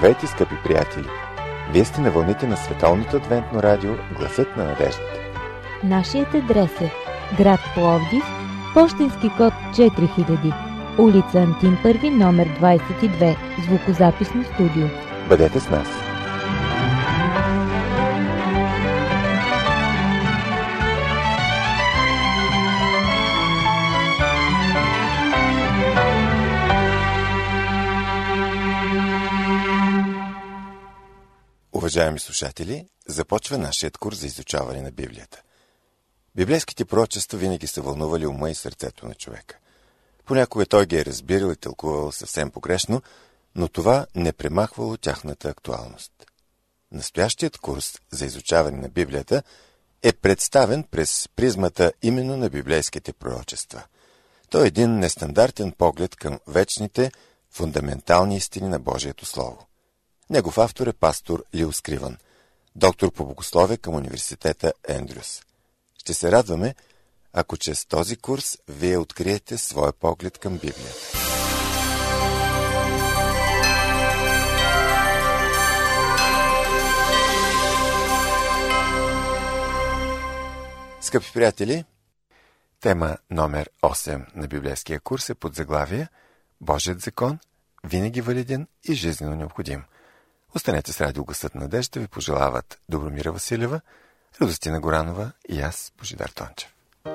Здравейте, скъпи приятели! Вие сте на вълните на Световното адвентно радио Гласът на надеждата. Нашият адрес е град Пловдив, пощенски код 4000, улица Антим Първи, номер 22, звукозаписно студио. Бъдете с нас! Уважаеми слушатели, започва нашият курс за изучаване на Библията. Библейските пророчества винаги са вълнували ума и сърцето на човека. Понякога той ги е разбирал и тълкувал съвсем погрешно, но това не премахвало тяхната актуалност. Настоящият курс за изучаване на Библията е представен през призмата именно на библейските пророчества. Той е един нестандартен поглед към вечните, фундаментални истини на Божието Слово. Негов автор е пастор Лил Скривън, доктор по богословие към университета Ендрюс. Ще се радваме, ако чрез този курс вие откриете своя поглед към Библията. Скъпи приятели, тема номер 8 на библейския курс е под заглавие Божият закон, винаги валиден и жизнено необходим. Останете с радио Гласът на надеждата, ви пожелават Добромира Василева, Радостина Горанова и аз, Божидар Тончев.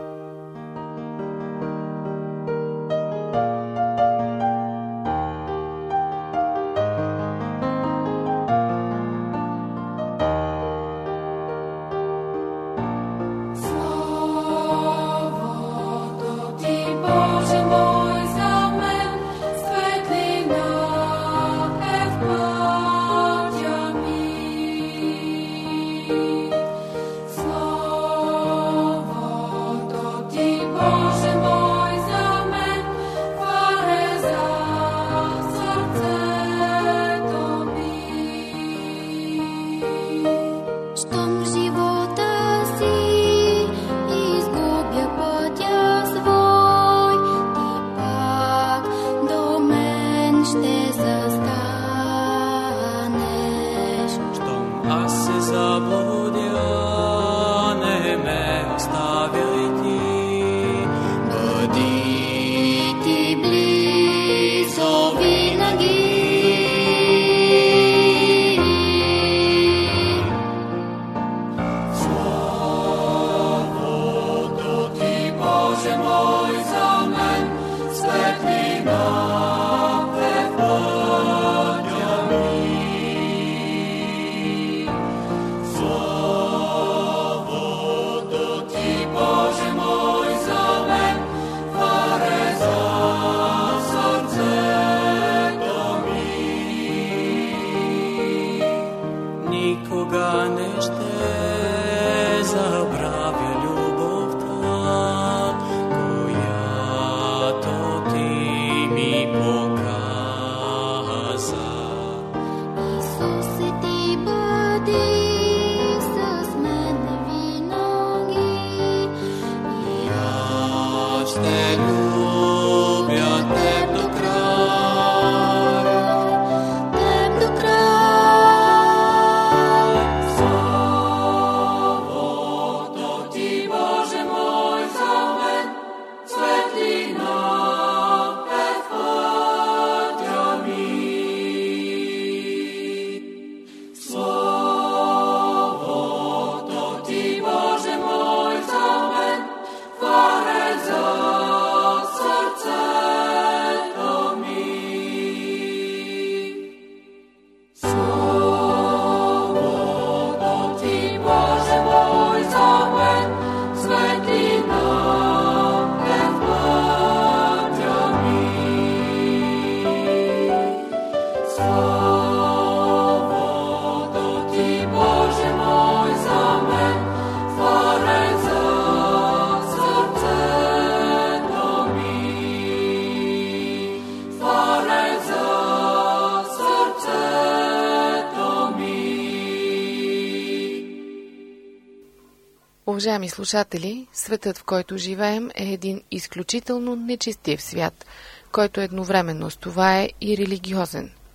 Уважаеми слушатели, светът, в който живеем, е един изключително нечестив свят, който едновременно с това е и религиозен.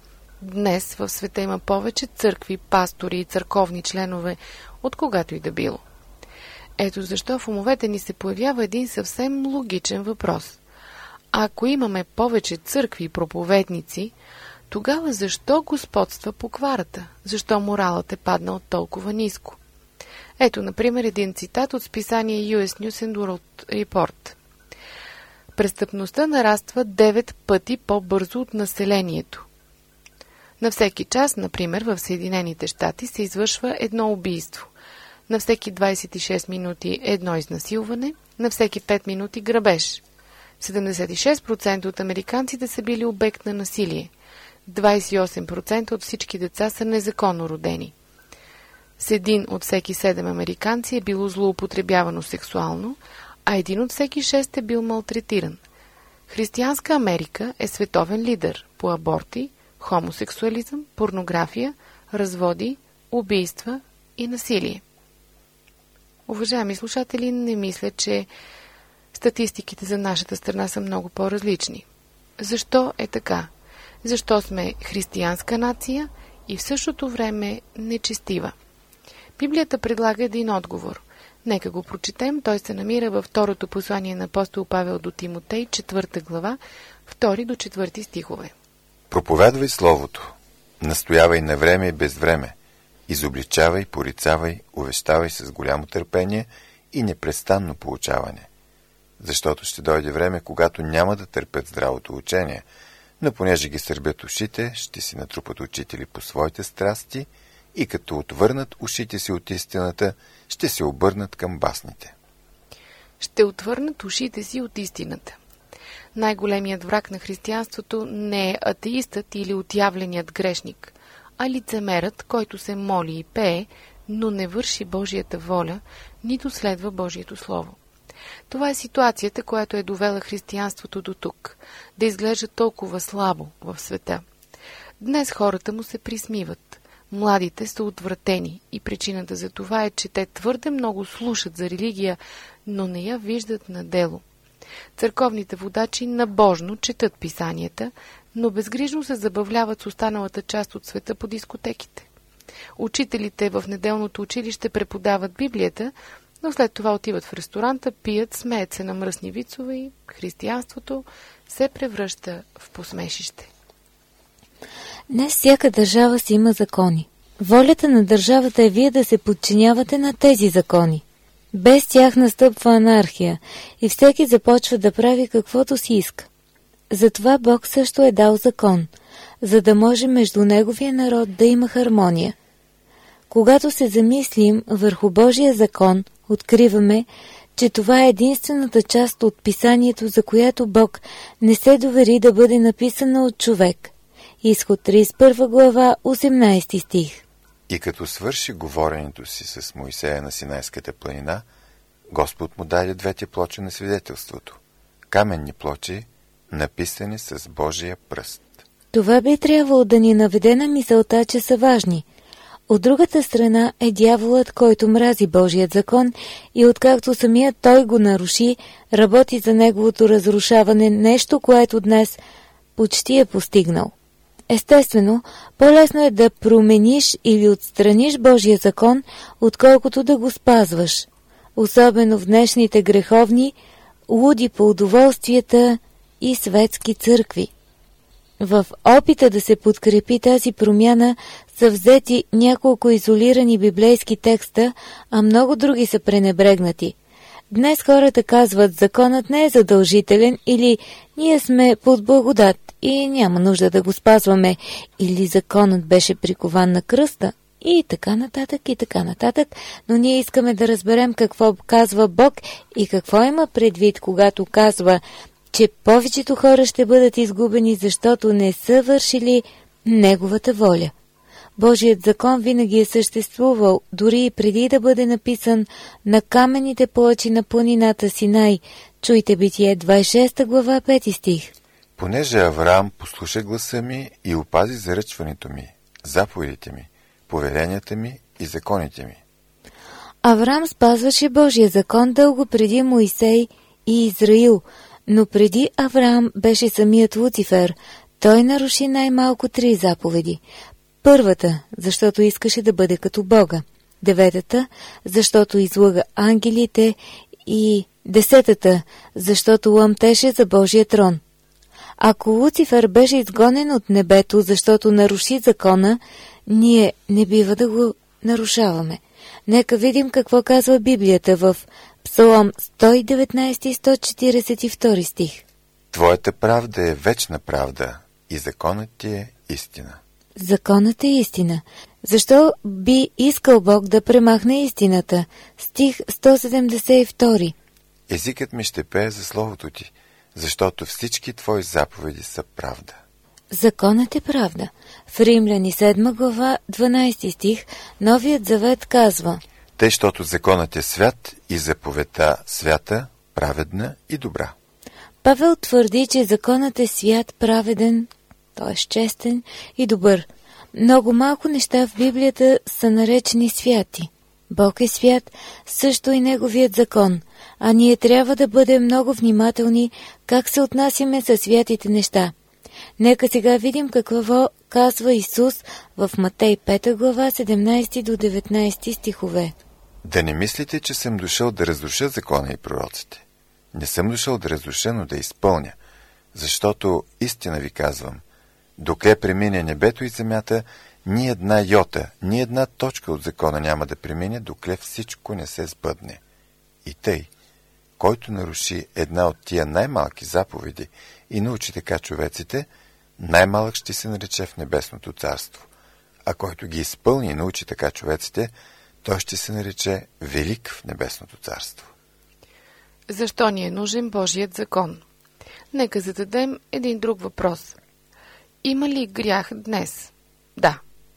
Днес в света има повече църкви, пастори и църковни членове, от когато и да било. Ето защо в умовете ни се появява един съвсем логичен въпрос. Ако имаме повече църкви и проповедници, тогава защо господства покварата? Защо моралът е паднал толкова ниско? Ето, например, един цитат от списание US News and World Report. Престъпността нараства 9 пъти по-бързо от населението. На всеки час, например, в Съединените щати се извършва едно убийство. На всеки 26 минути едно изнасилване, на всеки 5 минути грабеж. 76% от американците са били обект на насилие. 28% от всички деца са незаконно родени. С 1 от всеки 7 американци е било злоупотребявано сексуално, а 1 от всеки 6 е бил малтретиран. Християнска Америка е световен лидер по аборти, хомосексуализъм, порнография, разводи, убийства и насилие. Уважаеми слушатели, не мисля, че статистиките за нашата страна са много по-различни. Защо е така? Защо сме християнска нация и в същото време нечестива? Библията предлага един отговор. Нека го прочетем. Той се намира във второто послание на апостол Павел до Тимотей, 4 глава, 2 до 4 стихове. Проповядвай Словото, настоявай на време и без време, изобличавай, порицавай, увещавай с голямо търпение и непрестанно поучаване. Защото ще дойде време, когато няма да търпят здравото учение, но понеже ги сърбят ушите, ще си натрупат учители по своите страсти и като отвърнат ушите си от истината, ще се обърнат към басните. Ще отвърнат ушите си от истината. Най-големият враг на християнството не е атеистът или отявленият грешник, а лицемерът, който се моли и пее, но не върши Божията воля, нито следва Божието Слово. Това е ситуацията, която е довела християнството до тук, да изглежда толкова слабо в света. Днес хората му се присмиват. Младите са отвратени и причината за това е, че те твърде много слушат за религия, но не я виждат на дело. Църковните водачи набожно четат писанията, но безгрижно се забавляват с останалата част от света по дискотеките. Учителите в неделното училище преподават Библията, но след това отиват в ресторанта, пият, смеят се на мръсни вицове и християнството се превръща в посмешище. Днес всяка държава си има закони. Волята на държавата е вие да се подчинявате на тези закони. Без тях настъпва анархия и всеки започва да прави каквото си иска. Затова Бог също е дал закон, за да може между Неговия народ да има хармония. Когато се замислим върху Божия закон, откриваме, че това е единствената част от писанието, за която Бог не се довери да бъде написана от човек. Изход 31 глава, 18 стих. И като свърши говоренето си с Моисея на Синайската планина, Господ му даде двете плочи на свидетелството. Каменни плочи, написани с Божия пръст. Това би трябвало да ни наведе на мисълта, че са важни. От другата страна е дяволът, който мрази Божият закон и откакто самият той го наруши, работи за неговото разрушаване, нещо, което днес почти е постигнал. Естествено, по-лесно е да промениш или отстраниш Божия закон, отколкото да го спазваш. Особено в днешните греховни, луди по удоволствията и светски църкви. В опита да се подкрепи тази промяна са взети няколко изолирани библейски текста, а много други са пренебрегнати. Днес хората казват, законът не е задължителен или ние сме под благодат и няма нужда да го спазваме, или законът беше прикован на кръста и така нататък, но ние искаме да разберем какво казва Бог и какво има предвид, когато казва, че повечето хора ще бъдат изгубени, защото не са вършили Неговата воля. Божият закон винаги е съществувал, дори и преди да бъде написан на каменните плочи на планината Синай. Чуйте Битие 26 глава 5 стих. Понеже Авраам послуша гласа ми и опази заръчването ми, заповедите ми, повеленията ми и законите ми. Авраам спазваше Божия закон дълго преди Моисей и Израил, но преди Авраам беше самият Луцифер, Той наруши най-малко 3 заповеди. Първата, защото искаше да бъде като Бога. 9-та, защото излъга ангелите. И 10-та, защото лъмтеше за Божия трон. Ако Луцифер беше изгонен от небето, защото наруши закона, ние не бива да го нарушаваме. Нека видим какво казва Библията в Псалом 119 142 стих. Твоята правда е вечна правда и законът ти е истина. Законът е истина. Защо би искал Бог да премахне истината? Стих 172. Езикът ми ще пее за словото ти, защото всички твои заповеди са правда. Законът е правда. В Римляни 7 глава 12 стих Новият завет казва: Тъй, щото законът е свят и заповедта свята, праведна и добра. Павел твърди, че законът е свят, праведен, т.е. честен и добър. Много малко неща в Библията са наречени святи. Бог е свят, също и Неговият закон, а ние трябва да бъдем много внимателни как се отнасяме със святите неща. Нека сега видим какво казва Исус в Матей 5 глава 17 до 19 стихове. Да не мислите, че съм дошъл да разруша закона и пророците. Не съм дошъл да разруша, но да изпълня, защото истина ви казвам, докле премине небето и земята, ни една йота, ни една точка от закона няма да премине, докле всичко не се сбъдне. И тъй, който наруши една от тия най-малки заповеди и научи така човеците, най-малък ще се нарече в небесното царство. А който ги изпълни и научи така човеците, той ще се нарече велик в небесното царство. Защо ни е нужен Божият закон? Нека зададем един друг въпрос. Има ли грях днес? Да.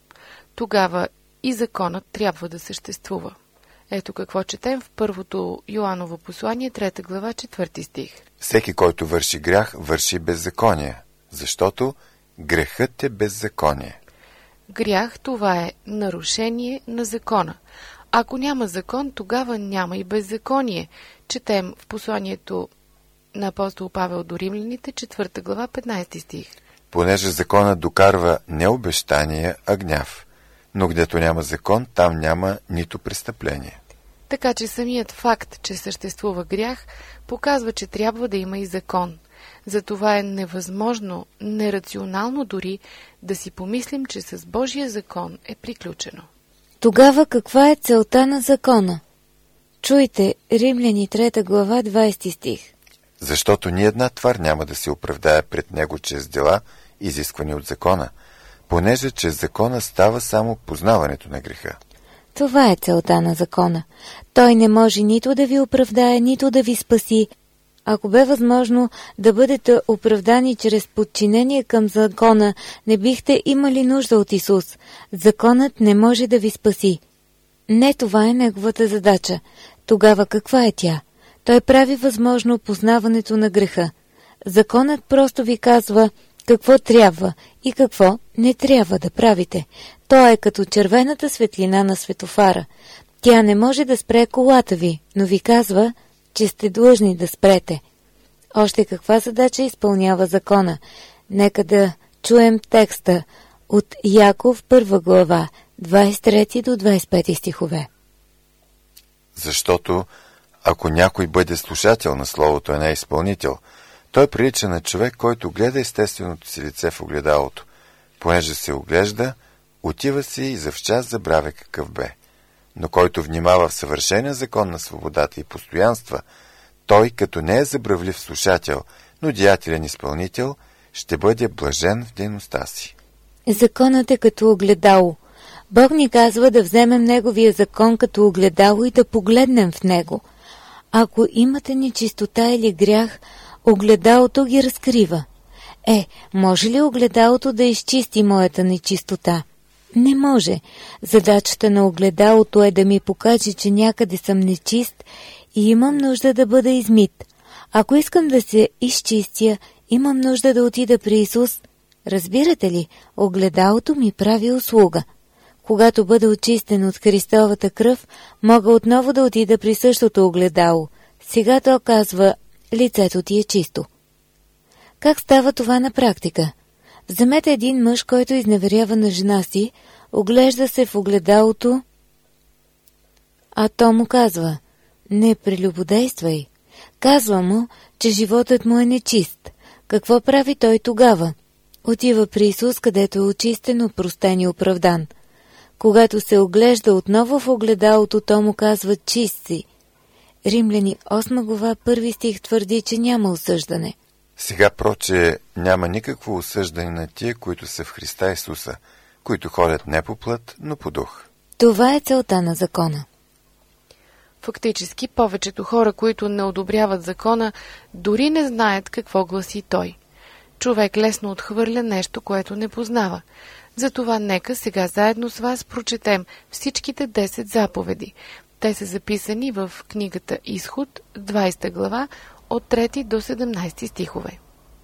Тогава и законът трябва да съществува. Ето какво четем в първото Йоаново послание, 3 глава, 4 стих. Всеки, който върши грях, върши беззаконие, защото грехът е беззаконие. Грях, това е нарушение на закона. Ако няма закон, тогава няма и беззаконие. Четем в посланието на апостол Павел до римляните, 4 глава, 15 стих. Понеже законът докарва не обещание, а гняв. Но гдето няма закон, там няма нито престъпление. Така че самият факт, че съществува грях, показва, че трябва да има и закон. Затова е невъзможно, нерационално дори, да си помислим, че с Божия закон е приключено. Тогава каква е целта на закона? Чуйте, Римляни 3 глава 20 стих. Защото ни една твар няма да се оправдае пред него чрез дела, изисквани от закона, понеже чрез закона става само познаването на греха. Това е целта на закона. Той не може нито да ви оправдае, нито да ви спаси. Ако бе възможно да бъдете оправдани чрез подчинение към закона, не бихте имали нужда от Исус. Законът не може да ви спаси. Не, това е неговата задача. Тогава каква е тя? Той прави възможно познаването на греха. Законът просто ви казва какво трябва и какво не трябва да правите. То е като червената светлина на светофара. Тя не може да спре колата ви, но ви казва, че сте длъжни да спрете. Още каква задача изпълнява закона? Нека да чуем текста от Яков 1 глава, 23 до 25 стихове. Защото ако някой бъде слушател на словото, а не изпълнител, той прилича на човек, който гледа естественото си лице в огледалото. Понеже се оглежда, отива си и за в час забравя какъв бе. Но който внимава в съвършения закон на свободата и постоянства, той, като не е забравлив слушател, но деятелен изпълнител, ще бъде блажен в дейността си. Законът е като огледало. Бог ни казва да вземем Неговия закон като огледало и да погледнем в него. Ако имате нечистота или грях, огледалото ги разкрива. Може ли огледалото да изчисти моята нечистота? Не може. Задачата на огледалото е да ми покаже, че някъде съм нечист и имам нужда да бъда измит. Ако искам да се изчистя, имам нужда да отида при Исус. Разбирате ли, огледалото ми прави услуга. Когато бъда очистен от Христовата кръв, мога отново да отида при същото огледало. Сега то казва, лицето ти е чисто. Как става това на практика? Вземете един мъж, който изневерява на жена си, оглежда се в огледалото, а то му казва: не прелюбодействай. Казва му, че животът му е нечист. Какво прави той тогава? Отива при Исус, където е очистен, опростен и оправдан. Когато се оглежда отново в огледалото, то му казва: чист си. Римляни 8 глава 1 стих твърди, че няма осъждане. Сега проче няма никакво осъждане на тия, които са в Христа Исуса, които ходят не по плът, но по дух. Това е целта на закона. Фактически, повечето хора, които не одобряват закона, дори не знаят какво гласи той. Човек лесно отхвърля нещо, което не познава. Затова нека сега заедно с вас прочетем всичките 10 заповеди. Те са записани в книгата Изход, 20 глава, от 3 до 17 стихове.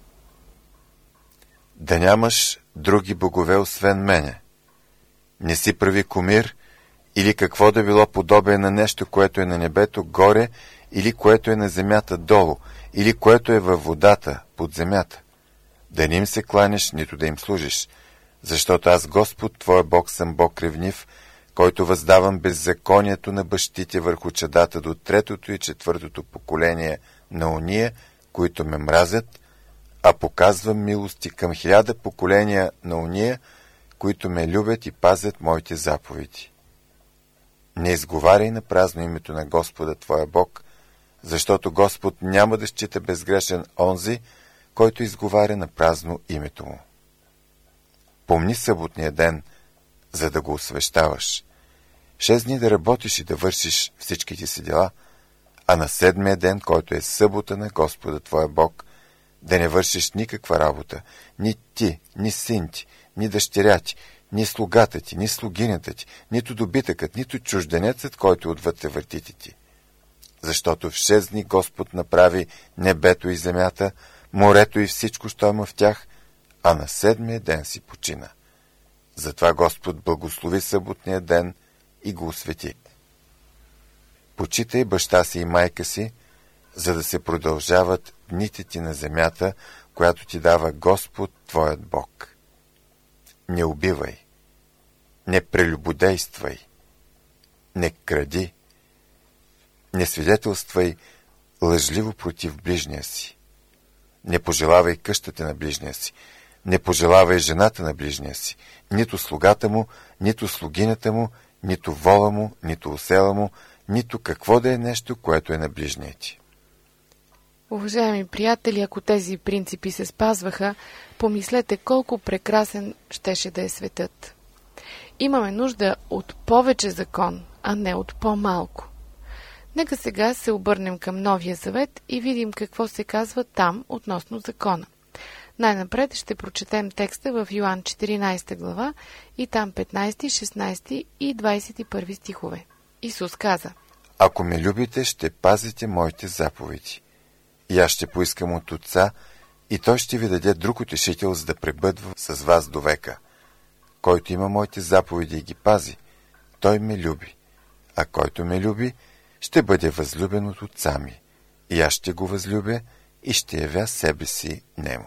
Да нямаш други богове освен мене. Не си прави кумир или какво да било подобие на нещо, което е на небето горе, или което е на земята долу, или което е във водата под земята. Да не им се кланяш, нито да им служиш, защото аз, Господ, твоя Бог, съм Бог ревнив, който въздавам беззаконието на бащите върху чадата до 3-то и 4-то поколение на ония, които ме мразят, а показвам милости към 1000 поколения на ония, които ме любят и пазят моите заповеди. Не изговаряй на празно името на Господа твоя Бог, защото Господ няма да счита безгрешен онзи, който изговаря на празно името му. Помни съботния ден, за да го освещаваш. 6 дни да работиш и да вършиш всичките си дела, а на 7-я ден, който е събота на Господа твоя Бог, да не вършиш никаква работа, ни ти, ни син ти, ни дъщеря ти, ни слугата ти, ни слугинята ти, нито добитъкът, нито чужденецът, който отвътре въртите ти. Защото в 6 дни Господ направи небето и земята, морето и всичко, що има в тях, а на 7-я ден си почина. Затова Господ благослови съботния ден и го освети. Почитай баща си и майка си, за да се продължават дните ти на земята, която ти дава Господ твоят Бог. Не убивай, не прелюбодействай, не кради, не свидетелствай лъжливо против ближния си, не пожелавай къщата на ближния си, не пожелавай жената на ближния си, нито слугата му, нито слугинята му, нито вола му, нито осела му, нито какво да е нещо, което е на ближния ти. Уважаеми приятели, ако тези принципи се спазваха, помислете колко прекрасен щеше да е светът. Имаме нужда от повече закон, а не от по-малко. Нека сега се обърнем към Новия Завет и видим какво се казва там относно закона. Най-напред ще прочетем текста в Йоан 14 глава и там 15, 16 и 21 стихове. Исус каза: Ако ме любите, ще пазите моите заповеди. И аз ще поискам от Отца, и Той ще ви даде друг утешител, за да пребъдва с вас до века. Който има моите заповеди и ги пази, той ме люби. А който ме люби, ще бъде възлюбен от Отца ми. И аз ще го възлюбя и ще явя себе си нему.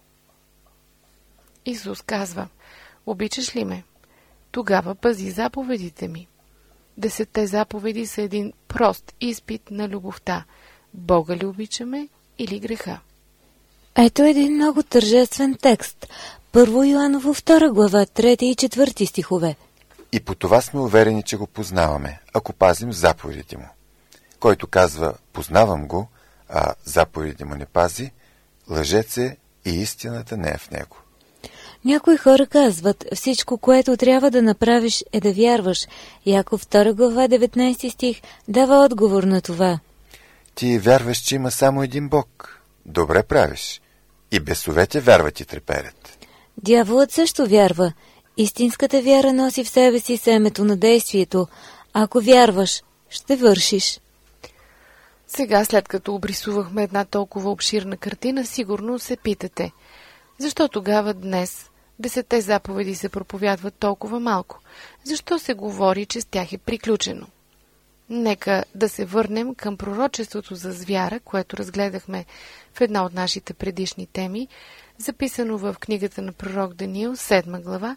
Исус казва: обичаш ли ме? Тогава пази заповедите ми. 10 заповеди са един прост изпит на любовта. Бога ли обичаме или греха? Ето един много тържествен текст. 1 Йоаново 2 глава, 3 и 4 стихове. И по това сме уверени, че го познаваме, ако пазим заповедите му. Който казва: познавам го, а заповедите му не пази, лъжец е и истината не е в него. Някои хора казват: всичко, което трябва да направиш, е да вярваш. Яков 2 глава, 19 стих дава отговор на това. Ти вярваш, че има само един Бог. Добре правиш. И бесовете вярват и треперят. Дяволът също вярва. Истинската вяра носи в себе си семето на действието. Ако вярваш, ще вършиш. Сега, след като обрисувахме една толкова обширна картина, сигурно се питате: защо тогава днес 10 заповеди се проповядват толкова малко? Защо се говори, че с тях е приключено? Нека да се върнем към пророчеството за звяра, което разгледахме в една от нашите предишни теми, записано в книгата на пророк Даниил, 7 глава,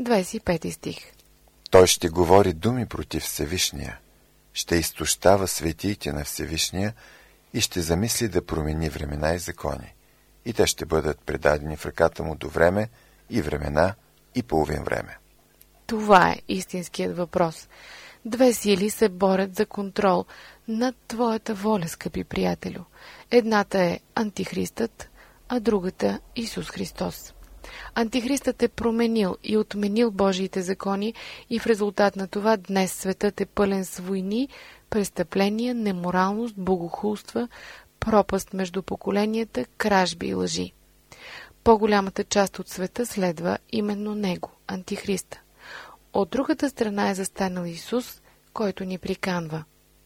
25 стих. Той ще говори думи против Всевишния, ще изтощава светиите на Всевишния и ще замисли да промени времена и закони. И те ще бъдат предадени в ръката му до време и времена и половин време. Това е истинският въпрос. Две сили се борят за контрол над твоята воля, скъпи приятелю. Едната е Антихристът, а другата Исус Христос. Антихристът е променил и отменил Божиите закони и в резултат на това днес светът е пълен с войни, престъпления, неморалност, богохулства, пропаст между поколенията, кражби и лъжи. По-голямата част от света следва именно него, Антихриста. От другата страна е застанал Исус, който ни приканва.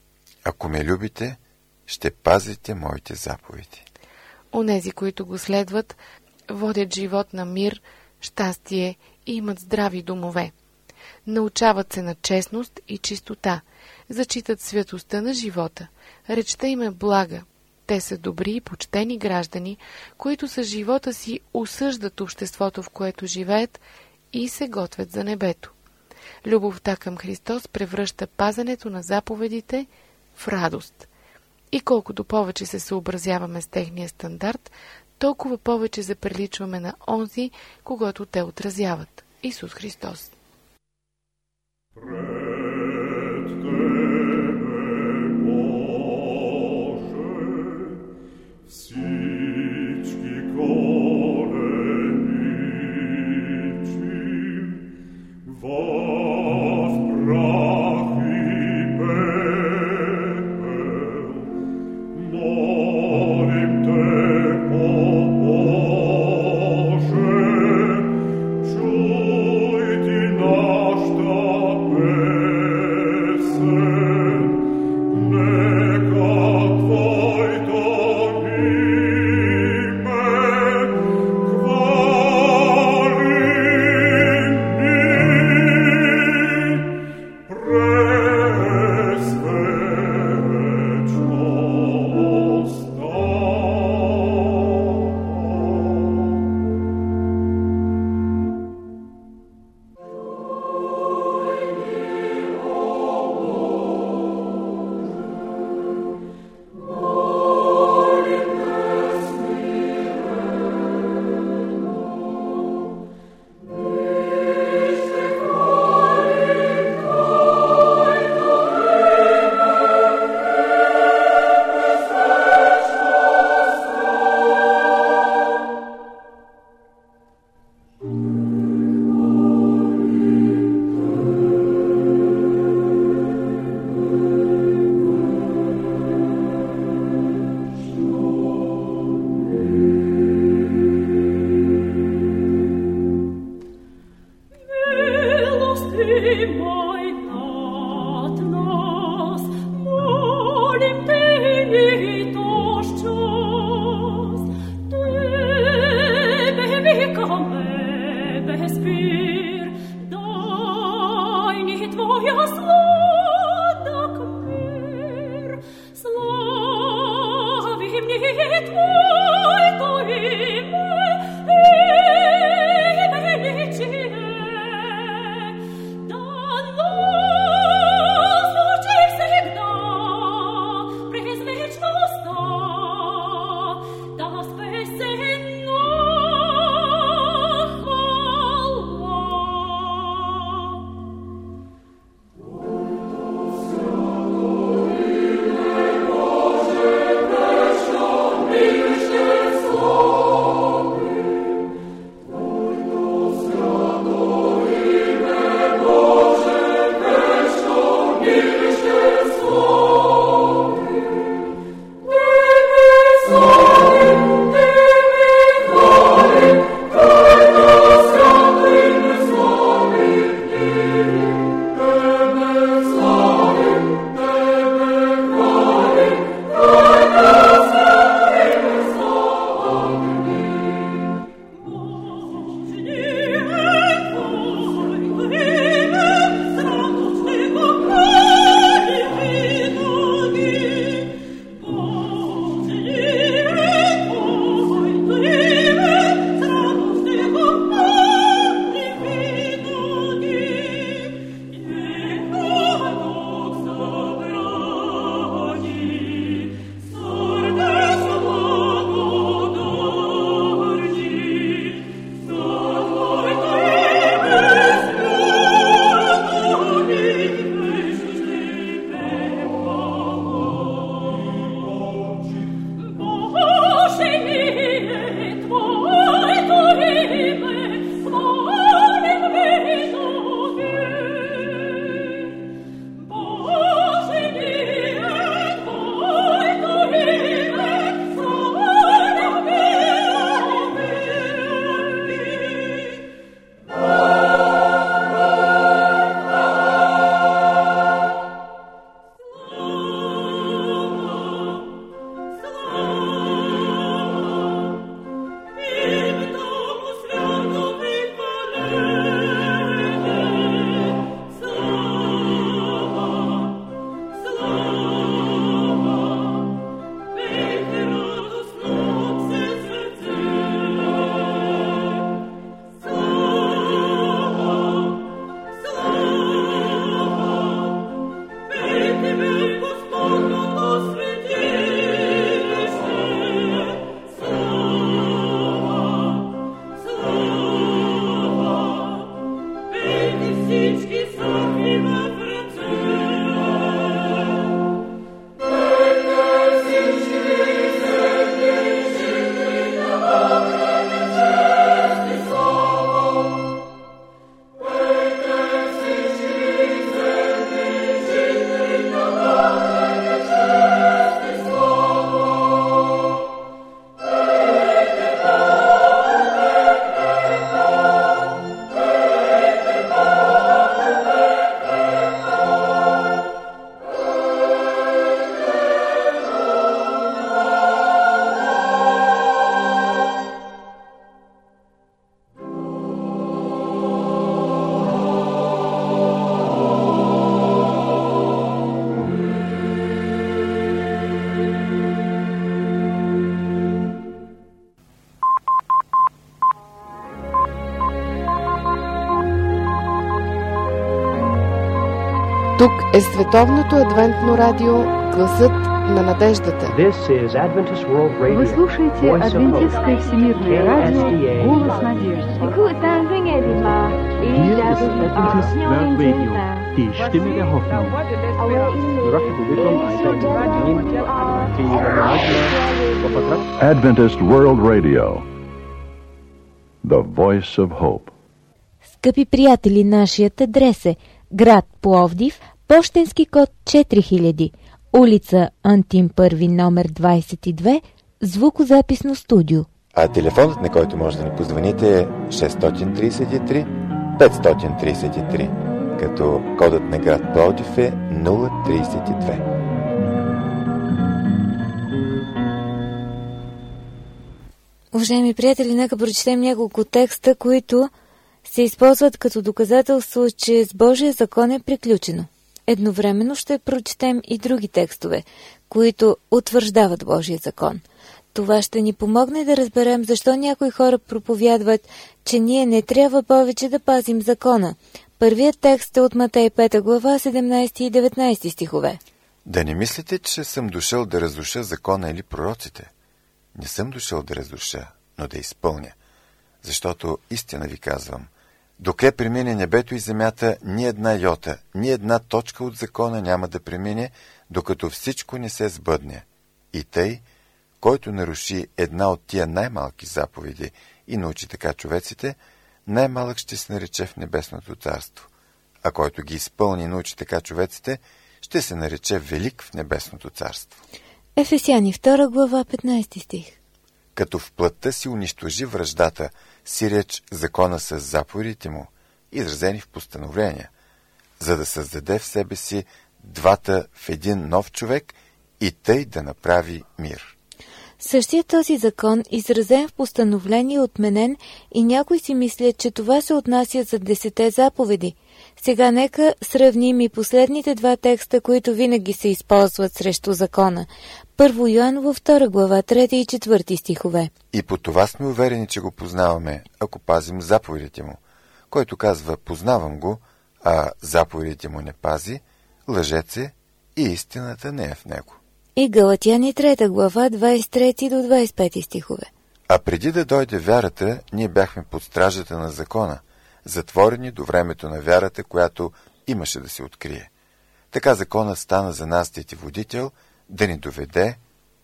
Ако ме любите, ще пазите моите заповеди. Онези, които го следват, водят живот на мир, щастие и имат здрави домове. Научават се на честност и чистота, зачитат святостта на живота, речта им е блага. Те са добри и почтени граждани, които с живота си осъждат обществото, в което живеят и се готвят за небето. Любовта към Христос превръща пазенето на заповедите в радост. И колкото повече се съобразяваме с техния стандарт, толкова повече заприличваме на онзи, когото те отразяват – Исус Христос. Чуйте наш Тук е Световното адвентно радио, гласът на надеждата. Вы слушаете Адвентистское всемирное радио «Голос надежды». Die Stimme der Hoffnung. Adventist World Radio, the voice of hope. Скъпи приятели, нашият адрес е град Пловдив, пощенски код 4000, улица Антим Първи, номер 22, звукозаписно студио. А телефонът, на който може да ни позвоните, е 633 533, като кодът на град Пловдив е 032. Уважаеми приятели, нека прочетем няколко текста, които се използват като доказателство, че с Божия закон е приключено. Едновременно ще прочетем и други текстове, които утвърждават Божия закон. Това ще ни помогне да разберем защо някои хора проповядват, че ние не трябва повече да пазим закона. Първият текст е от Матей 5 глава, 17 и 19 стихове. Да не мислите, че съм дошъл да разруша закона или пророците. Не съм дошъл да разруша, но да изпълня. Защото истина ви казвам, докле премине небето и земята, ни една йота, ни една точка от закона няма да премине, докато всичко не се сбъдне. И тъй, който наруши една от тия най-малки заповеди и научи така човеците, най-малък ще се нарече в небесното царство. А който ги изпълни и научи така човеците, ще се нарече велик в небесното царство. Ефесяни 2 глава, 15 стих. Като в плътта си унищожи враждата, сиреч закона с заповедите му, изразени в постановления, за да създаде в себе си двата в един нов човек и тъй да направи мир. Същия този закон, изразен в постановление, е отменен и някой си мислят, че това се отнася за 10 заповеди. Сега нека сравним и последните два текста, които винаги се използват срещу закона. 1 Йоаново 2 глава, 3 и 4 стихове. И по това сме уверени, че го познаваме, ако пазим заповедите му. Който казва познавам го, а заповедите му не пази, лъжец е и истината не е в него. И Галатяни 3 глава, 23 до 25 стихове. А преди да дойде вярата, ние бяхме под стражата на закона, затворени до времето на вярата, която имаше да се открие. Така законът стана за нас детеводител, да ни доведе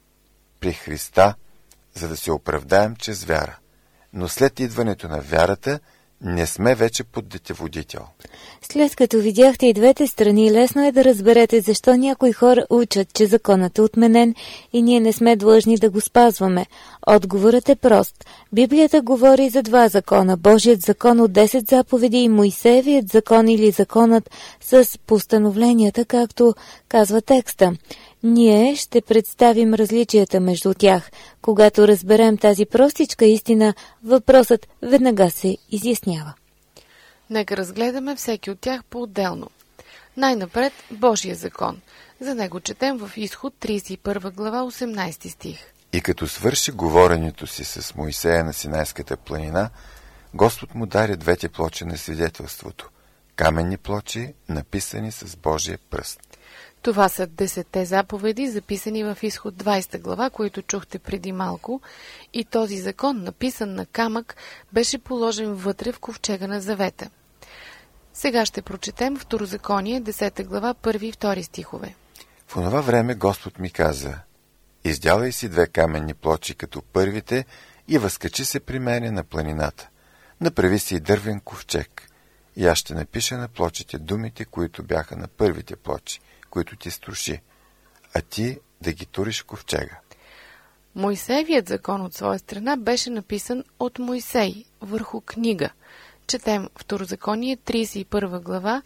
при Христа, за да се оправдаем чрез вяра. Но след идването на вярата, не сме вече под детеводител. След като видяхте и двете страни, лесно е да разберете защо някои хора учат, че законът е отменен и ние не сме длъжни да го спазваме. Отговорът е прост. Библията говори за два закона. Божият закон от 10 заповеди и Моисеевият закон или законът с постановленията, както казва текста. Ние ще представим различията между тях. Когато разберем тази простичка истина, въпросът веднага се изяснява. Нека разгледаме всеки от тях по-отделно. Най-напред Божия закон. За него четем в Изход 31 глава 18 стих. И като свърши говоренето си с Моисея на Синайската планина, Господ му даде двете плочи на свидетелството. Каменни плочи, написани с Божия пръст. Това са 10 заповеди, записани в Изход 20 глава, които чухте преди малко, и този закон, написан на камък, беше положен вътре в ковчега на завета. Сега ще прочетем Второзаконие, 10 глава, 1 и 2 стихове. В онова време Господ ми каза: издялай си 2 каменни плочи като първите и възкачи се при мене на планината. Направи си и дървен ковчег, и аз ще напиша на плочите думите, които бяха на първите плочи, които ти струши, а ти да ги туриш в ковчега. Моисеевият закон от своя страна беше написан от Моисей върху книга. Четем Второзаконие 31 глава,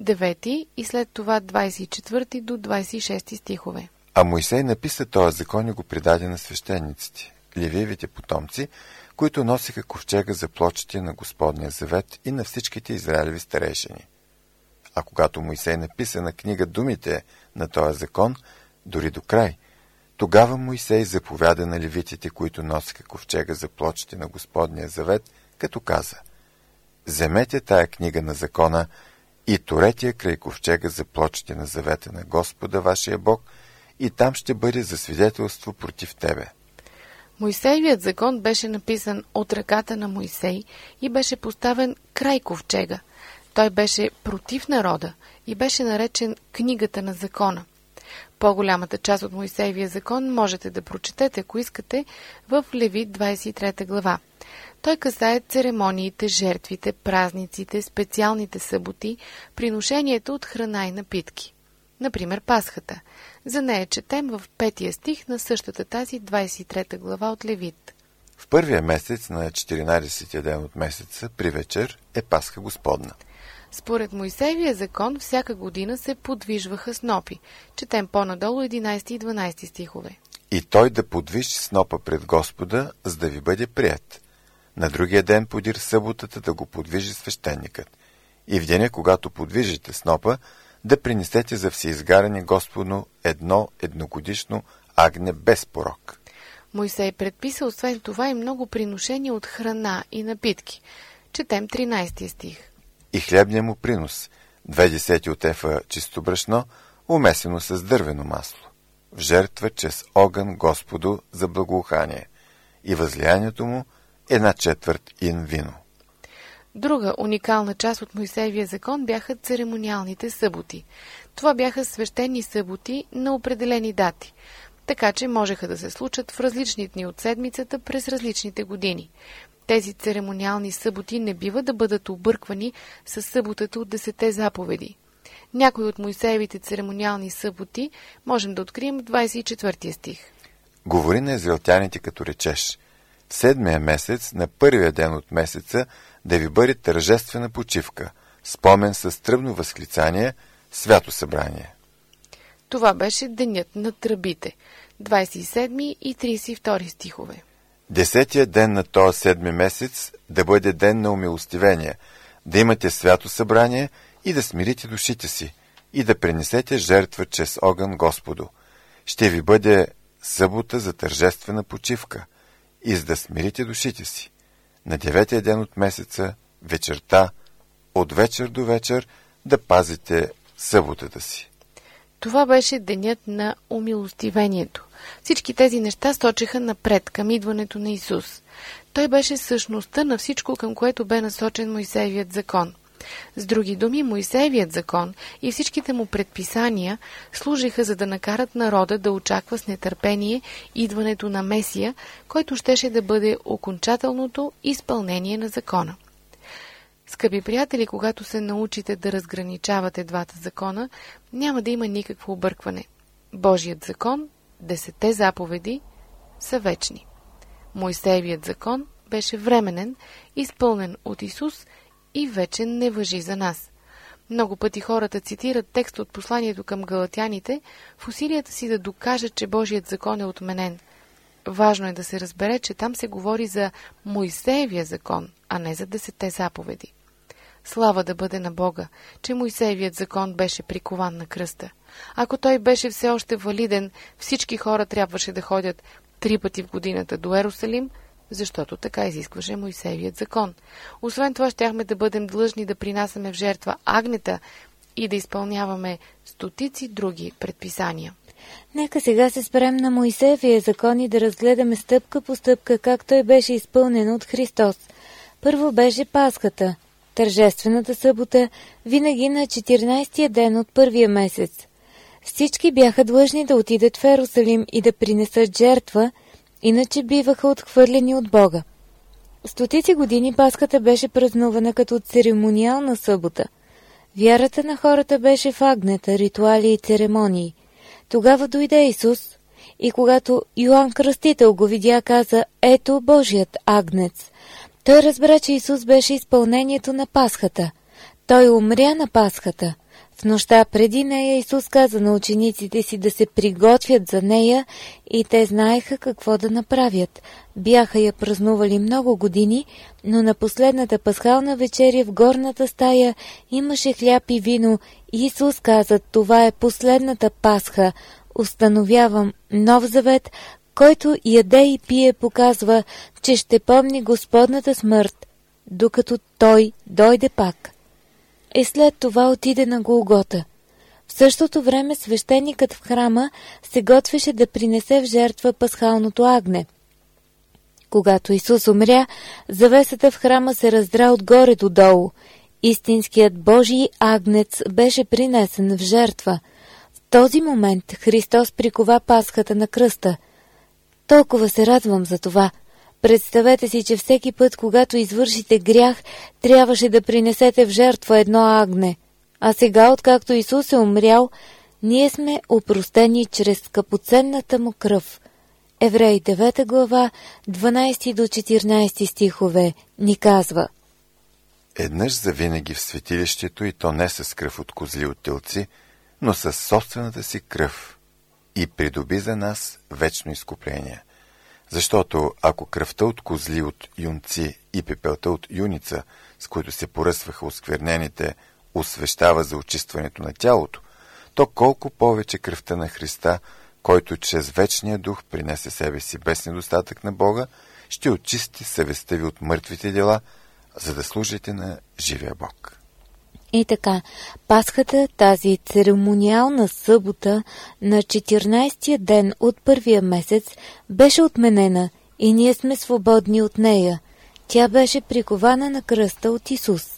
9 и след това 24 до 26 стихове. А Моисей написа този закон и го предаде на свещениците, Левиевите потомци, които носиха ковчега за плочите на Господния завет и на всичките израелеви старейшини. А когато Моисей написа на книга думите на този закон, дори до край, тогава Моисей заповяда на левитите, които носиха ковчега за плочите на Господния завет, като каза: вземете тая книга на закона и турете я край ковчега за плочите на завета на Господа вашия Бог, и там ще бъде за свидетелство против тебе. Мойсеевият закон беше написан от ръката на Мойсей и беше поставен край ковчега. Той беше против народа и беше наречен книгата на закона. По-голямата част от Мойсеевия закон можете да прочетете, ако искате, в Левит 23 глава. Той касае церемониите, жертвите, празниците, специалните съботи, приношението от храна и напитки. Например, Пасхата. За нея четем в 5 стих на същата тази 23 глава от Левит. В първия месец на 14-тия ден от месеца, при вечер, е Пасха Господна. Според Мойсеевия закон, всяка година се подвижваха снопи. Четем по-надолу 11 и 12 стихове. И той да подвижи снопа пред Господа, за да ви бъде прият. На другия ден подир съботата да го подвижи свещеникът. И в деня, когато подвижите снопа, да принесете за всеизгаряне Господно едно едногодишно агне без порок. Мойсей предписа освен това и много приношения от храна и напитки. Четем 13 стих. И хлебния му принос, 20 от ефа чисто брашно, умесено с дървено масло, в жертва чрез огън Господу за благоухание, и възлиянието му 1/4 ин вино. Друга уникална част от Мойсеевия закон бяха церемониалните съботи. Това бяха свещени съботи на определени дати, така че можеха да се случат в различни дни от седмицата през различните години. Тези церемониални съботи не бива да бъдат обърквани с съботата от 10 заповеди. Някои от Мойсеевите церемониални съботи можем да открием в 24 стих. Говори на израелтяните, като речеш: в 7-я месец, на първия ден от месеца, да ви бъде тържествена почивка, спомен с тръбно възклицание, свято събрание. Това беше денят на тръбите, 27 и 32 стихове. 10-я ден на този 7-ми месец да бъде ден на умилостивение, да имате свято събрание и да смирите душите си, и да принесете жертва чрез огън Господу. Ще ви бъде събота за тържествена почивка, и за да смирите душите си. На 9-я ден от месеца, вечерта, от вечер до вечер, да пазите съботата си. Това беше денят на умилостивението. Всички тези неща сочеха напред към идването на Исус. Той беше същността на всичко, към което бе насочен Мойсеевият закон. С други думи, Мойсеевият закон и всичките му предписания служиха за да накарат народа да очаква с нетърпение идването на Месия, който щеше да бъде окончателното изпълнение на закона. Скъпи приятели, когато се научите да разграничавате двата закона, няма да има никакво объркване. Божият закон, 10 заповеди, са вечни. Мойсеевият закон беше временен, изпълнен от Исус и вечен не важи за нас. Много пъти хората цитират текст от посланието към галатяните в усилията си да докажат, че Божият закон е отменен. Важно е да се разбере, че там се говори за Мойсеевия закон, а не за 10 заповеди. Слава да бъде на Бога, че Мойсеевият закон беше прикован на кръста. Ако той беше все още валиден, всички хора трябваше да ходят 3 пъти в годината до Ерусалим, защото така изискваше Мойсеевият закон. Освен това, щяхме да бъдем длъжни да принасяме в жертва агнета и да изпълняваме стотици други предписания. Нека сега се спрем на Мойсеевия закон и да разгледаме стъпка по стъпка как той беше изпълнен от Христос. Първо беше Пасхата, тържествената събота, винаги на 14-тия ден от първия месец. Всички бяха длъжни да отидат в Ерусалим и да принесат жертва, иначе биваха отхвърлени от Бога. Стотици години Пасхата беше празнувана като церемониална събота. Вярата на хората беше в агнета, ритуали и церемонии. Тогава дойде Исус и когато Йоан Кръстител го видя, каза: ето Божият агнец. Той разбра, че Исус беше изпълнението на Пасхата. Той умря на Пасхата. В нощта преди нея Исус каза на учениците си да се приготвят за нея и те знаеха какво да направят. Бяха я празнували много години, но на последната пасхална вечеря в горната стая имаше хляб и вино и Исус каза: това е последната Пасха. Установявам нов завет, който яде и пие, показва, че ще помни Господната смърт, докато Той дойде пак. и след това отиде на Голгота. В същото време свещеникът в храма се готвеше да принесе в жертва пасхалното агне. Когато Исус умря, завесата в храма се раздра отгоре до долу. Истинският Божий агнец беше принесен в жертва. В този момент Христос прикова пасхата на кръста. Толкова се радвам за това. Представете си, че всеки път, когато извършите грях, трябваше да принесете в жертва едно агне. А сега, откакто Исус е умрял, ние сме опростени чрез скъпоценната му кръв. Евреи 9 глава, 12 до 14 стихове ни казва: Еднъж завинаги в светилището, и то не с кръв от козли от телци, но с собствената си кръв, и придоби за нас вечно изкупление. Защото ако кръвта от козли от юнци и пепелта от юница, с които се поръсваха осквернените, освещава за очистването на тялото, то колко повече кръвта на Христа, който чрез вечния дух принесе себе си без недостатък на Бога, ще очисти съвестта ви от мъртвите дела, за да служите на живия Бог. И така, Пасхата, тази церемониална събота на 14-тия ден от първия месец, беше отменена и ние сме свободни от нея. Тя беше прикована на кръста от Исус.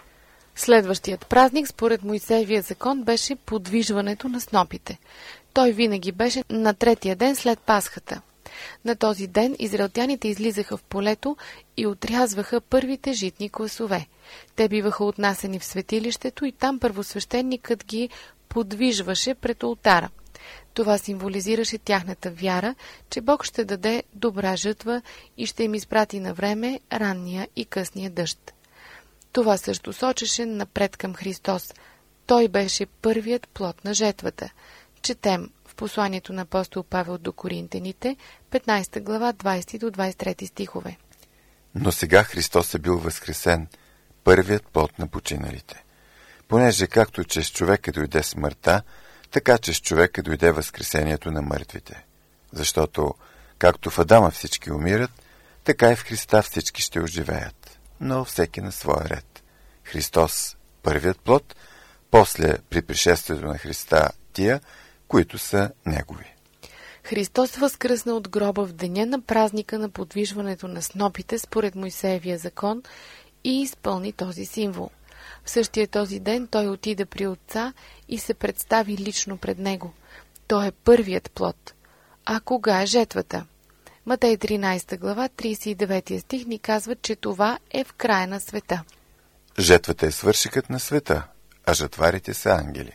Следващият празник, според Моисеевия закон, беше подвижването на снопите. Той винаги беше на третия ден след Пасхата. На този ден израелтяните излизаха в полето и отрязваха първите житни класове. Те биваха отнасени в светилището и там първосвещеникът ги подвижваше пред олтара. Това символизираше тяхната вяра, че Бог ще даде добра жътва и ще им изпрати на време ранния и късния дъжд. Това също сочеше напред към Христос. Той беше първият плод на жетвата. Четем в посланието на апостол Павел до Коринтяните, 15 глава, 20 до 23 стихове. Но сега Христос е бил възкресен, първият плод на починалите. Понеже както чрез човека дойде смъртта, така чрез човека дойде възкресението на мъртвите. Защото както в Адама всички умират, така и в Христа всички ще оживеят, но всеки на своя ред. Христос – първият плод, после при пришествието на Христа тия, които са Негови. Христос възкръсна от гроба в деня на празника на подвижването на снопите според Моисеевия закон и изпълни този символ. В същия този ден той отида при Отца и се представи лично пред Него. Той е първият плод. А кога е жетвата? Матей 13 глава, 39 стих ни казва, че това е в края на света. Жетвата е свършикът на света, а жатварите са ангели.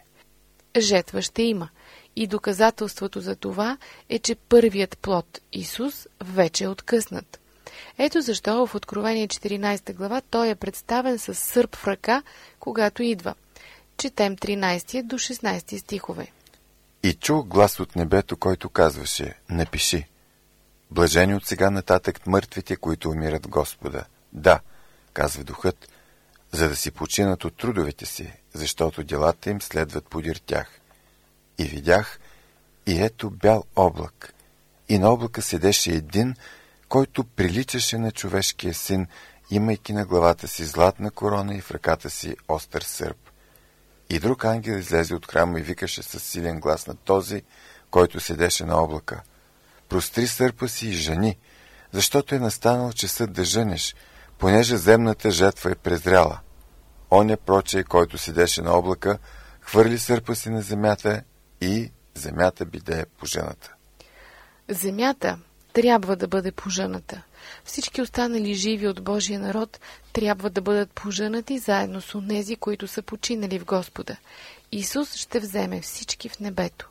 Жетва ще има. И доказателството за това е, че първият плод, Исус, вече е откъснат. Ето защо в Откровение 14 глава той е представен с сърп в ръка, когато идва. Четем 13 до 16 стихове. И чух глас от небето, който казваше: напиши: блажени от сега нататък мъртвите, които умират в Господа. Да, казва Духът, за да си починат от трудовете си, защото делата им следват подир тях. И видях, и ето бял облак, и на облака седеше един, който приличаше на човешкия син, имайки на главата си златна корона и в ръката си остър сърп. И друг ангел излезе от храма и викаше със силен глас на този, който седеше на облака: простри сърпа си и жени, защото е настанал часът да жънеш, понеже земната жетва е презряла. Оня прочее, който седеше на облака, хвърли сърпа си на земята и земята биде пожъната. Земята трябва да бъде пожъната. Всички останали живи от Божия народ трябва да бъдат пожънати заедно с онези, които са починали в Господа. Исус ще вземе всички в небето.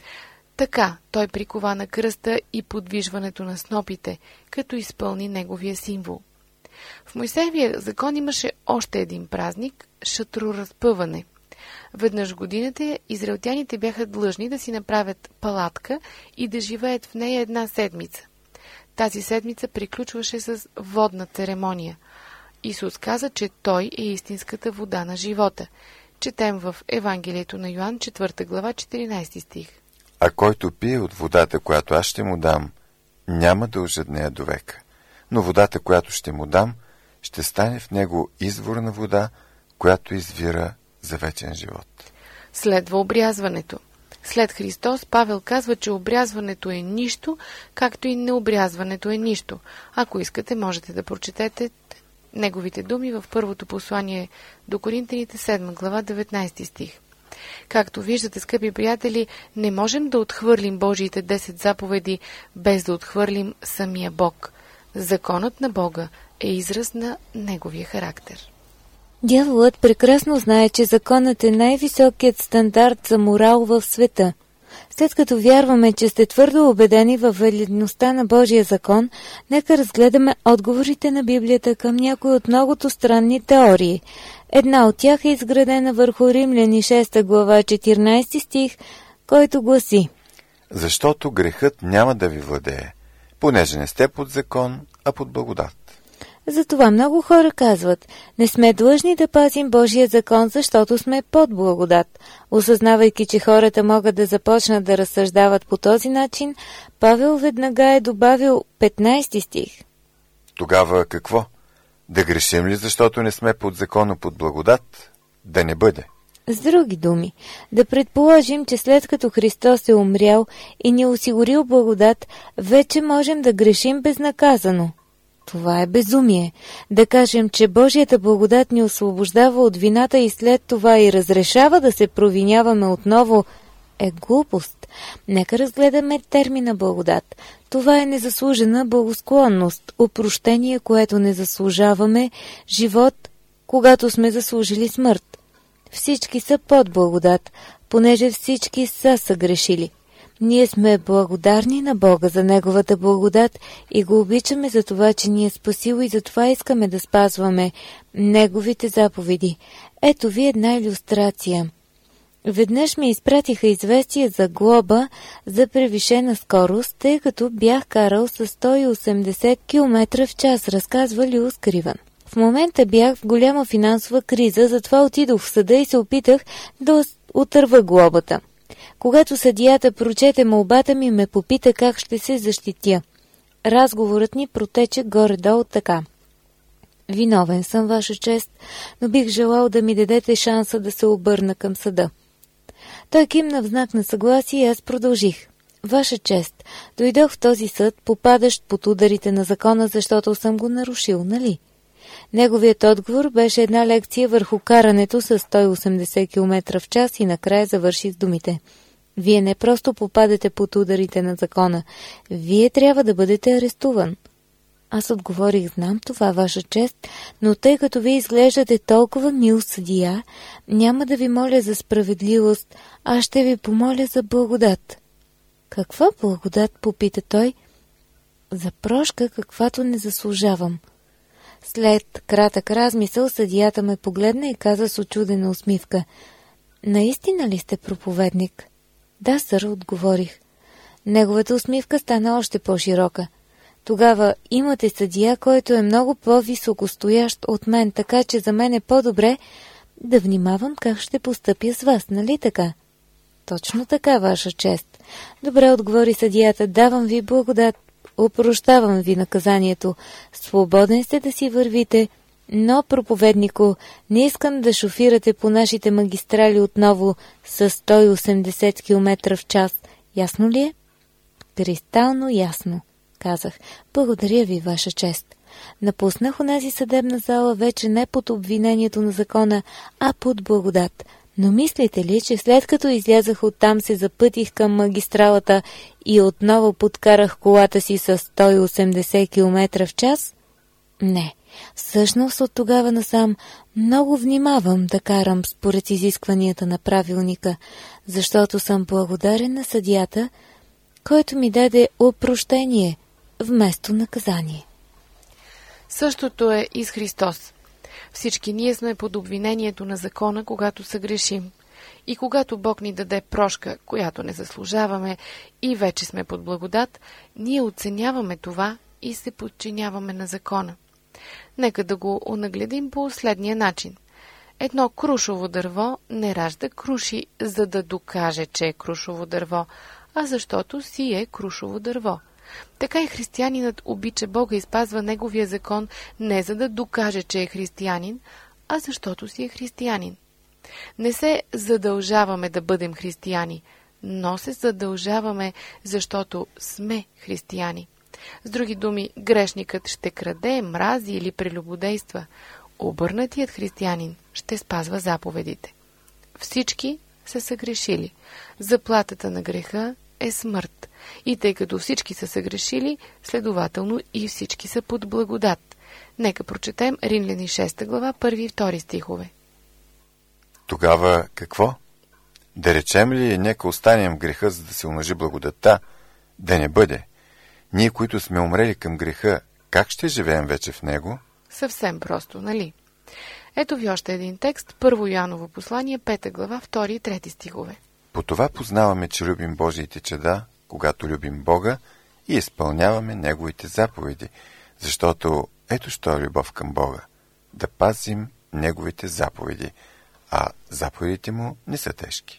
Така той прикова на кръста и подвижването на снопите, като изпълни неговия символ. В Моисеевия закон имаше още един празник – шатроразпъване. Веднъж в годината израелтяните бяха длъжни да си направят палатка и да живеят в нея една седмица. Тази седмица приключваше с водна церемония. Исус каза, че Той е истинската вода на живота. Четем в Евангелието на Йоан, 4 глава, 14 стих. А който пие от водата, която аз ще му дам, няма да ожеднее до века, но водата, която ще му дам, ще стане в него извор на вода, която извира за вечен живот. Следва обрязването. След Христос Павел казва, че обрязването е нищо, както и необрязването е нищо. Ако искате, можете да прочетете неговите думи в първото послание до Коринтяните, 7 глава, 19 стих. Както виждате, скъпи приятели, не можем да отхвърлим Божиите 10 заповеди, без да отхвърлим самия Бог. Законът на Бога е израз на Неговия характер. Дяволът прекрасно знае, че законът е най-високият стандарт за морал в света. След като вярваме, че сте твърдо убедени във валидността на Божия закон, нека разгледаме отговорите на Библията към някои от многото странни теории. Една от тях е изградена върху Римляни 6 глава 14 стих, който гласи: Защото грехът няма да ви владее, понеже не сте под закон, а под благодат. Затова много хора казват: не сме длъжни да пазим Божия закон, защото сме под благодат. Осъзнавайки, че хората могат да започнат да разсъждават по този начин, Павел веднага е добавил 15 стих. Тогава какво? Да грешим ли, защото не сме под закона, под благодат? Да не бъде. С други думи, да предположим, че след като Христос е умрял и ни осигурил благодат, вече можем да грешим безнаказано. Това е безумие. Да кажем, че Божията благодат ни освобождава от вината и след това и разрешава да се провиняваме отново, е глупост. Нека разгледаме термина благодат. Това е незаслужена благосклонност, опрощение, което не заслужаваме, живот, когато сме заслужили смърт. Всички са под благодат, понеже всички са съгрешили. Ние сме благодарни на Бога за Неговата благодат и го обичаме за това, че ни е спасил, и за това искаме да спазваме Неговите заповеди. Ето ви една илюстрация. Веднъж ми изпратиха известие за глоба за превишена скорост, тъй като бях карал с 180 км в час, разказва Лиус Криван. В момента бях в голяма финансова криза, затова отидох в съда и се опитах да отърва глобата. Когато съдията прочете молбата ми, ме попита как ще се защитя. Разговорът ни протече горе-долу така: виновен съм, Ваша чест, но бих желал да ми дадете шанса да се обърна към съда. Той кимна в знак на съгласие и аз продължих: Ваша чест, дойдох в този съд, попадащ под ударите на закона, защото съм го нарушил, нали? Неговият отговор беше една лекция върху карането с 180 км в час и накрая завърши с думите: вие не просто попадете под ударите на закона, вие трябва да бъдете арестуван. Аз отговорих: знам това, Ваша чест, но тъй като вие изглеждате толкова мил съдия, няма да ви моля за справедливост, аз ще ви помоля за благодат. Каква благодат? Попита той. За прошка, каквато не заслужавам. След кратък размисъл съдията ме погледна и каза с учудена усмивка: наистина ли сте проповедник? Да, сър, отговорих. Неговата усмивка стана още по-широка. Тогава имате съдия, който е много по-високостоящ от мен, така че за мен е по-добре да внимавам как ще постъпя с вас, нали така? Точно така, Ваша чест. Добре, отговори съдията, давам ви благодат, опрощавам ви наказанието, свободен сте да си вървите, но, проповеднико, не искам да шофирате по нашите магистрали отново с 180 км в час. Ясно ли е? Кристално ясно, казах. Благодаря ви, Ваша чест. Напуснах онази съдебна зала вече не под обвинението на закона, а под благодат. Но мислите ли, че след като излязах оттам, се запътих към магистралата и отново подкарах колата си с 180 км в час? Не. Всъщност от тогава насам много внимавам да карам според изискванията на правилника, защото съм благодарен на съдията, който ми даде опрощение вместо наказание. Същото е и с Христос. Всички ние сме под обвинението на закона, когато съгрешим. И когато Бог ни даде прошка, която не заслужаваме, и вече сме под благодат, ние оценяваме това и се подчиняваме на закона. Нека да го онагледим по следния начин. Едно крушово дърво не ражда круши, за да докаже, че е крушово дърво, а защото си е крушово дърво. Така и християнинът обича Бога и спазва Неговия закон не за да докаже, че е християнин, а защото си е християнин. Не се задължаваме да бъдем християни, но се задължаваме, защото сме християни. С други думи, грешникът ще краде, мрази или прелюбодейства. Обърнатият християнин ще спазва заповедите. Всички са съгрешили. Заплатата на греха е смърт. И тъй като всички са съгрешили, следователно и всички са под благодат. Нека прочетем Римляни 6 глава, 1 и 2 стихове. Тогава какво? Да речем ли, нека останем в греха, за да се умножи благодатта? Да не бъде. Ние, които сме умрели към греха, как ще живеем вече в него? Съвсем просто, нали? Ето ви още един текст, 1 Йоаново послание, 5 глава, 2 и 3 стихове. По това познаваме, че любим Божиите чеда, когато любим Бога и изпълняваме Неговите заповеди, защото ето що е любов към Бога, да пазим Неговите заповеди, а заповедите Му не са тежки.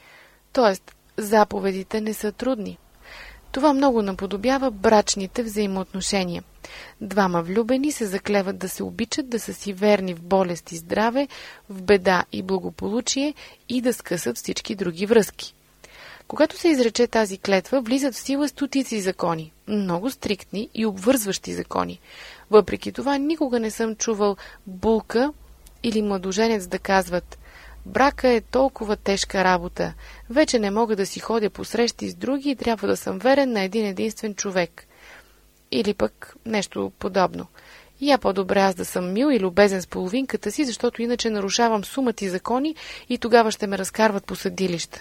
Тоест, заповедите не са трудни. Това много наподобява брачните взаимоотношения. Двама влюбени се заклеват да се обичат, да са си верни в болест и здраве, в беда и благополучие и да скъсат всички други връзки. Когато се изрече тази клетва, влизат в сила стотици закони, много стриктни и обвързващи закони. Въпреки това, никога не съм чувал булка или младоженец да казват: брака е толкова тежка работа, вече не мога да си ходя по срещи с други и трябва да съм верен на един единствен човек. Или пък нещо подобно. Я по-добре аз да съм мил и любезен с половинката си, защото иначе нарушавам сумати закони и тогава ще ме разкарват по съдилища.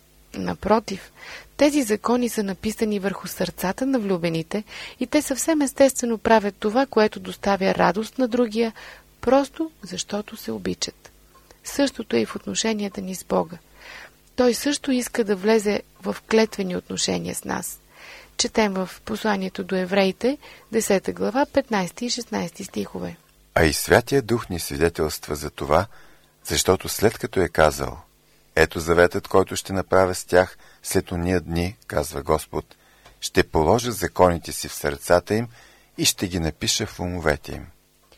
Напротив, тези закони са написани върху сърцата на влюбените и те съвсем естествено правят това, което доставя радост на другия, просто защото се обичат. Същото е и в отношенията ни с Бога. Той също иска да влезе в клетвени отношения с нас. Четем в посланието до евреите, 10 глава, 15 и 16 стихове. А и Святия Дух ни свидетелства за това, защото след като е казал: ето заветът, който ще направя с тях след ония дни, казва Господ, ще положа законите си в сърцата им и ще ги напиша в умовете им.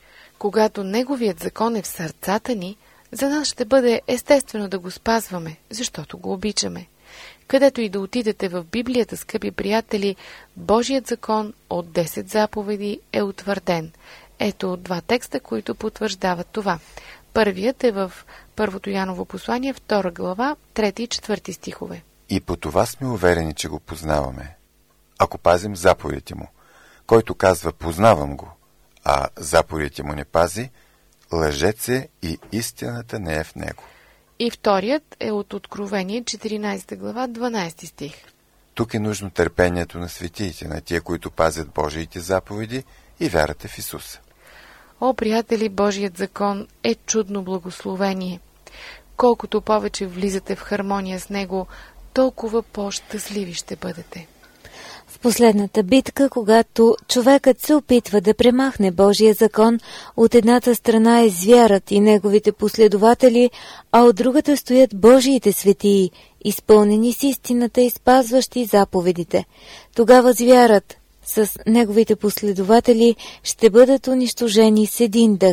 Когато Неговият закон е в сърцата ни, за нас ще бъде естествено да го спазваме, защото го обичаме. Където и да отидете в Библията, скъпи приятели, Божият закон от 10 заповеди е утвърден. Ето два текста, които потвърждават това. Първият е в 1 Йоаново послание, 2 глава, 3 и 4 стихове. И по това сме уверени, че го познаваме. Ако пазим заповедите му, който казва познавам го, а заповедите му не пази, лъжец е и истината не е в него. И вторият е от Откровение, 14 глава, 12 стих. Тук е нужно търпението на светиите, на тия, които пазят Божиите заповеди и вярата в Исуса. О, приятели, Божият закон е чудно благословение. Колкото повече влизате в хармония с него, толкова по-щастливи ще бъдете. В последната битка, когато човекът се опитва да премахне Божия закон, от едната страна е звярат и неговите последователи, а от другата стоят Божиите светии, изпълнени с истината и спазващи заповедите. Тогава звярат с неговите последователи ще бъдат унищожени с един дъх.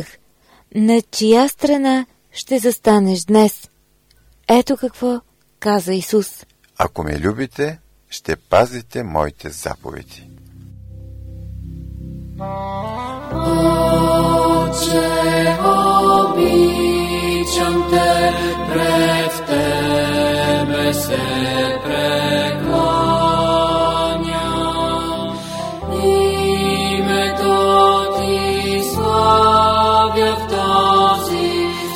На чия страна ще застанеш днес? Ето какво каза Исус. Ако ме любите, ще пазите моите заповеди. Отче, обичам те, пред тебе се преклоням. Името ти славя в този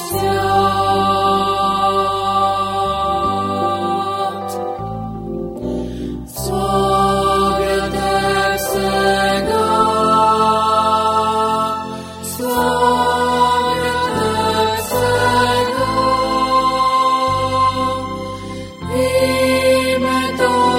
свят. Славя те сега, славя те сега. Името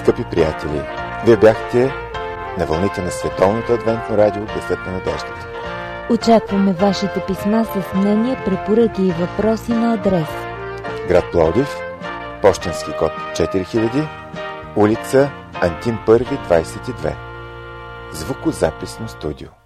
Скъпи приятели, вие бяхте на вълните на Световното адвентно радио Гласът на надеждата. Очакваме вашите писма с мнения, препоръки и въпроси на адрес: град Пловдив, пощенски код 4000, улица Антим 1, 22. Звукозаписно студио.